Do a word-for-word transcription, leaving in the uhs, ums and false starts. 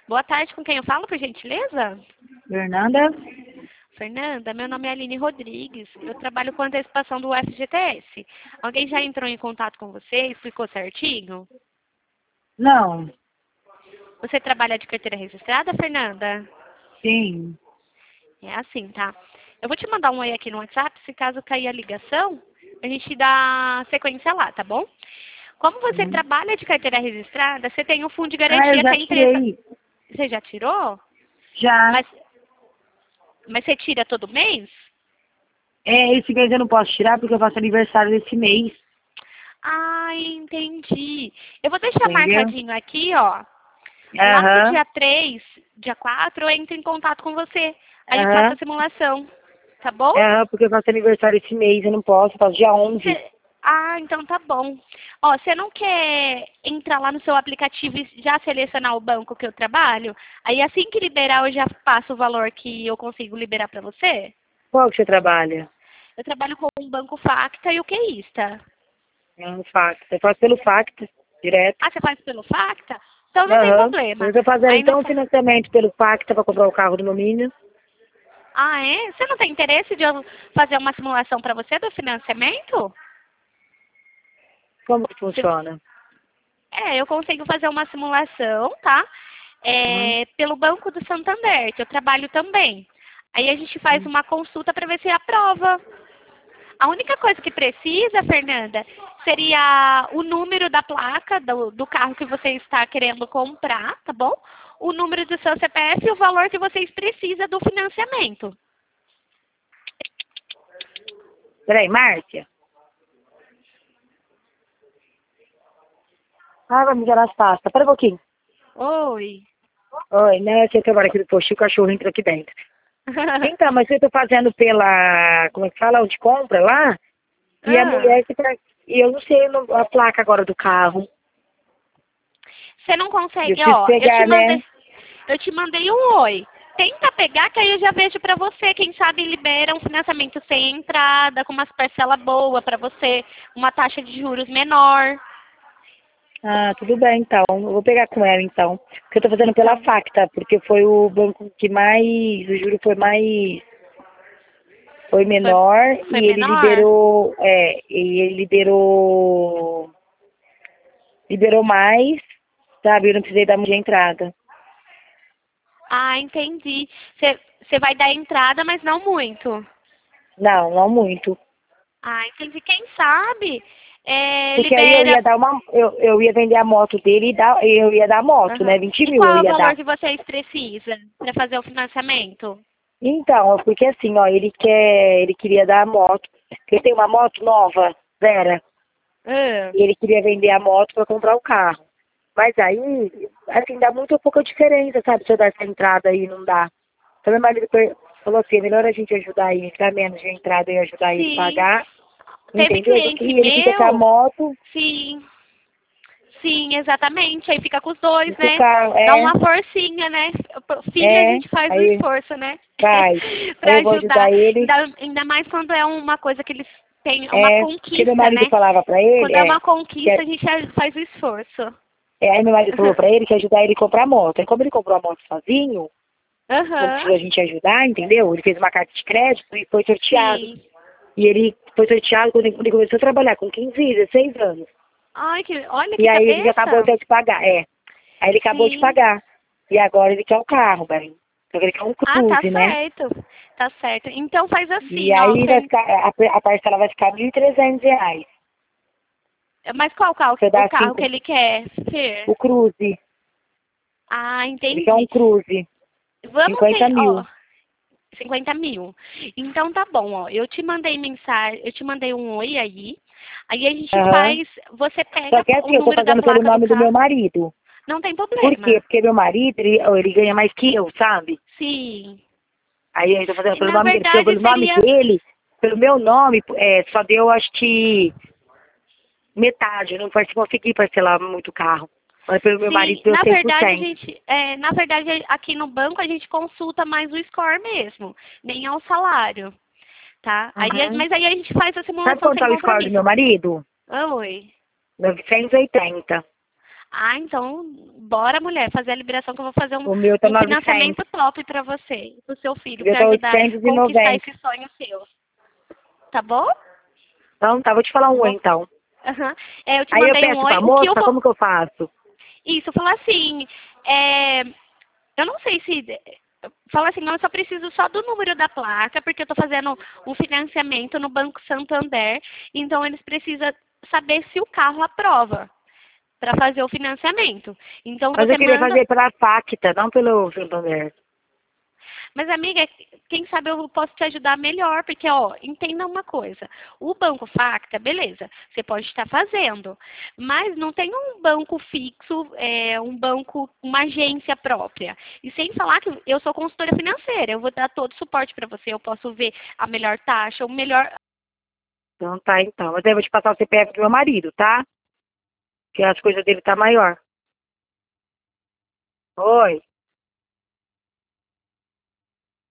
Boa tarde, com quem eu falo, por gentileza? Fernanda? Fernanda, meu nome é Aline Rodrigues. Eu trabalho com antecipação do F G T S. Alguém já entrou em contato com você e explicou certinho? Não. Você trabalha de carteira registrada, Fernanda? Sim. É assim, tá? Eu vou te mandar um oi aqui no WhatsApp, se caso cair a ligação, a gente dá sequência lá, tá bom? Como você Uhum. trabalha de carteira registrada, você tem um fundo de Ah, eu garantia que já a empresa... tirei. Você já tirou? Já. Mas, mas você tira todo mês? É, esse mês eu não posso tirar porque eu faço aniversário desse mês. Ah, entendi. Eu vou deixar Entendeu? marcadinho aqui, ó. Lá pro Aham. dia três, dia quatro, eu entro em contato com você. Aí eu faço a Aham. simulação. Tá bom? Aham, porque eu faço aniversário esse mês, eu não posso, eu faço dia onze. Cê- Ah, então tá bom. Ó, você não quer entrar lá no seu aplicativo e já selecionar o banco que eu trabalho? Aí assim que liberar, eu já passo o valor que eu consigo liberar pra você? Qual que você trabalha? Eu trabalho com o Banco Facta e o QIsta. É um Facta. Eu faço pelo Facta, direto. Ah, você faz pelo Facta? Então não tem Aham. problema. Eu tô fazendo Aí no, então um Fa- financiamento pelo Facta pra comprar o carro do meu menino. Ah, é? Você não tem interesse de eu fazer uma simulação para você do financiamento? Como que Se- funciona? É, eu consigo fazer uma simulação, tá? Uhum. É, pelo Banco do Santander, que eu trabalho também. Aí a gente faz Uhum. uma consulta para ver se aprova. A única coisa que precisa, Fernanda, seria o número da placa do, do carro que você está querendo comprar, tá bom? O número do seu C P F e o valor que vocês precisam do financiamento. Peraí, Márcia? Ah, vai me gerar as pastas. Pera um pouquinho. Oi. Oi, né? Você trabalha aqui no postinho, o cachorro entra aqui dentro. Então, mas eu tô fazendo pela, como é que fala, onde compra lá, e a Ah. mulher que tá, e eu não sei no- a placa agora do carro. Você não Eu consegue, preciso ó, eu te pegar, né? mandei, eu te mandei um oi. Tenta pegar que aí eu já vejo pra você, quem sabe libera um financiamento sem entrada, com umas parcelas boas pra você, uma taxa de juros menor. Ah, tudo bem, então. Eu vou pegar com ela, então. Porque eu tô fazendo pela Então, Facta, porque foi o banco que mais, o juro foi mais, foi foi, menor, foi e ele menor? liberou, é, e ele liberou, liberou mais, sabe? Eu não precisei dar muita entrada. Ah, entendi. Você você vai dar entrada, mas não muito. Não, não muito. Ah, entendi. Quem sabe é, Porque aí eu libera. ia dar uma, eu, eu ia vender a moto dele e dar, eu ia dar a moto, né? Aham. vinte E mil qual eu é o ia valor dar. que vocês precisam para fazer o financiamento? Então, porque assim, ó, ele quer, ele queria dar a moto. Ele tem uma moto nova, Vera, Ah. e ele queria vender a moto para comprar o carro. Mas aí, assim, dá muito pouca diferença, sabe? Se eu dar essa entrada aí, não dá. Então, meu marido per- falou assim, é melhor a gente ajudar ele, dar menos de entrada e ajudar ele a Sim. pagar, Teve entendeu? Do cliente que ele fica com a meu. moto Sim. Sim, exatamente. Aí fica com os dois, e com o né? carro. Dá É, uma forcinha, né? Filho, a é, gente faz o aí esforço, né? vai. Aí Pra eu vou ajudar. ajudar ele. Ainda, ainda mais quando é uma coisa que eles têm, uma É, porque meu conquista, marido né? falava pra ele, Quando é é, uma que conquista, é, a gente faz o esforço. é, aí meu marido falou pra ele que ia ajudar ele a comprar a moto. Aí como ele comprou a moto sozinho, não Aham. precisou a gente ajudar, entendeu? Ele fez uma carta de crédito e foi sorteado. Sim. E ele foi sorteado quando ele quando ele começou a trabalhar, com quinze, dezesseis anos. Ai, que, olha E que aí ele já acabou cabeça. de pagar, é. Aí ele acabou de Sim. pagar. E agora ele quer o carro, velho. Só que ele quer um Ah, tá cruze, né? certo. Tá certo. Então faz E assim, ó. aí vai Fer- ficar, a, a parcela vai ficar mil e trezentos reais. Mas qual carro, Você o dá carro que cinco, ele quer, Fer? o cruze. Ah, Ele quer um entendi. cruze. Vamos cinquenta ter, ó, mil. cinquenta mil. Então tá bom, ó. Eu te mandei mensagem, eu te mandei um oi aí. Aí a gente Aham. faz, você Só pega que o assim, eu tô número da fazendo pelo placa do nome do meu carro. marido. Não tem Por quê? problema. Porque meu marido, ele, ele ganha mais que eu, sabe? Sim. Aí eu tô fazendo E pelo na nome dele, porque verdade pelo nome seria, dele, pelo meu nome, é, só deu acho que metade. Eu não par- consegui parcelar muito carro. Mas pelo meu marido sim, deu na cem por verdade a cento. gente, é, na verdade aqui no banco a gente consulta mais o score mesmo, nem ao salário, tá? Aí, Uhum. mas aí a gente faz a Sabe simulação quanto sem é o score do compromisso. meu marido? Oi. novecentos e oitenta. Ah, então, bora, mulher, fazer a liberação que eu vou fazer um, O meu tá um novecentos. financiamento top pra você, pro seu filho, O meu pra tá ajudar a oitocentos e conquistar noventa. esse sonho seu. Tá bom? Então, tá, vou te falar um oi, Vou- então. Aham. É, eu te Aí eu mandei um peço oi. pra O que eu moça, vou. como que eu faço? Isso, falar assim. É, eu não sei se. Fala assim, eu só preciso só do número da placa, porque eu estou fazendo um financiamento no Banco Santander. Então, eles precisam saber se o carro aprova para fazer o financiamento. Então, Mas eu você queria manda. fazer pela Pacta, não pelo Santander. Mas, amiga, quem sabe eu posso te ajudar melhor, porque, ó, entenda uma coisa. O Banco Facta, beleza, você pode estar fazendo, mas não tem um banco fixo, é, um banco, uma agência própria. E sem falar que eu sou consultora financeira, eu vou dar todo o suporte para você, eu posso ver a melhor taxa, o melhor. Então tá, então. Mas aí eu vou te passar o C P F do meu marido, tá? Que as coisas dele tá maior. Oi.